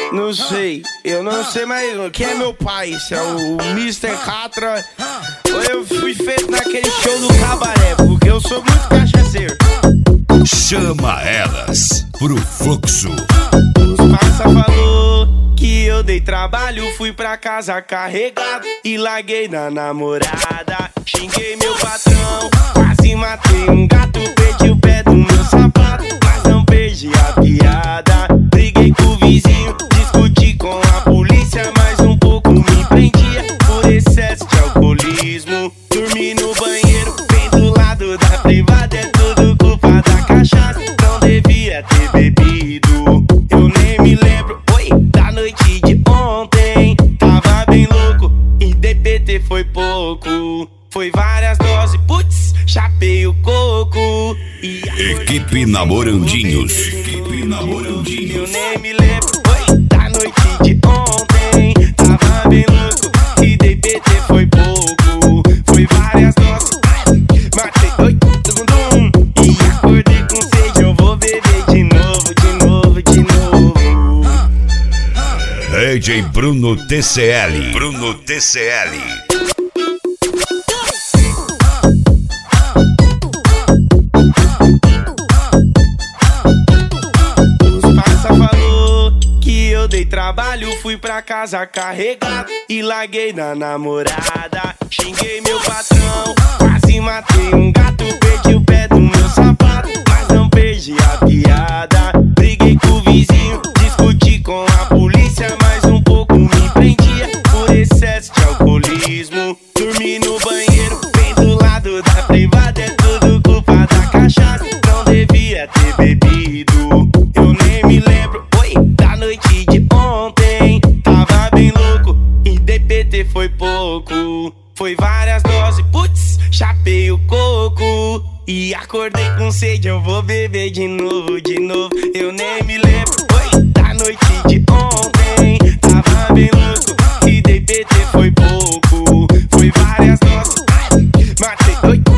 Não sei, eu não sei mais quem é meu pai. Se é o Mr. Catra ou eu fui feito naquele show do cabaré, porque eu sou muito cachaceiro. Chama elas pro fluxo. Os parça falou que eu dei trabalho, fui pra casa carregado e larguei na namorada. Xinguei meu patrão, quase matei um gato, perdi o pé do meu sapato, mas não perdi a piada. Briguei com o vizinho, discuti com a polícia, mas um pouco me prendia por excesso de alcoolismo. Dormi no banheiro, bem do lado da privada, é tudo culpa da cachaça, não devia ter bebido. Eu nem me lembro, da noite de ontem, tava bem louco e DPT foi pouco. Foi várias doses, putz, chapei o coco e Equipe Namorandinhos. Equipe Namorandinhos. eu nem me lembro, da noite de ontem, tava bem louco e DPT foi pouco. Foi várias doses, matei e acordei com sede, eu vou beber de novo, de novo, de novo. DJ Bruno TCL. Bruno TCL. Falou que eu dei trabalho, fui pra casa carregado e larguei na namorada. Xinguei meu patrão, quase matei um gato, perdi o pé do meu sapato, mas não perdi a piada. Briguei com o vizinho, discuti com a polícia, mas um pouco me prendia por excesso de alcoolismo. Dormi no banheiro, bem do lado da privada, é tudo culpa da cachaça, não devia ter bebido. Eu nem me lembro, da noite de ontem, tava bem louco e DPT foi pouco. Foi várias doses, putz, chapei o coco e acordei com sede, eu vou beber de novo, de novo. Eu nem me lembro, da noite de ontem, tava bem louco e DPT foi pouco. Foi várias doses, matei,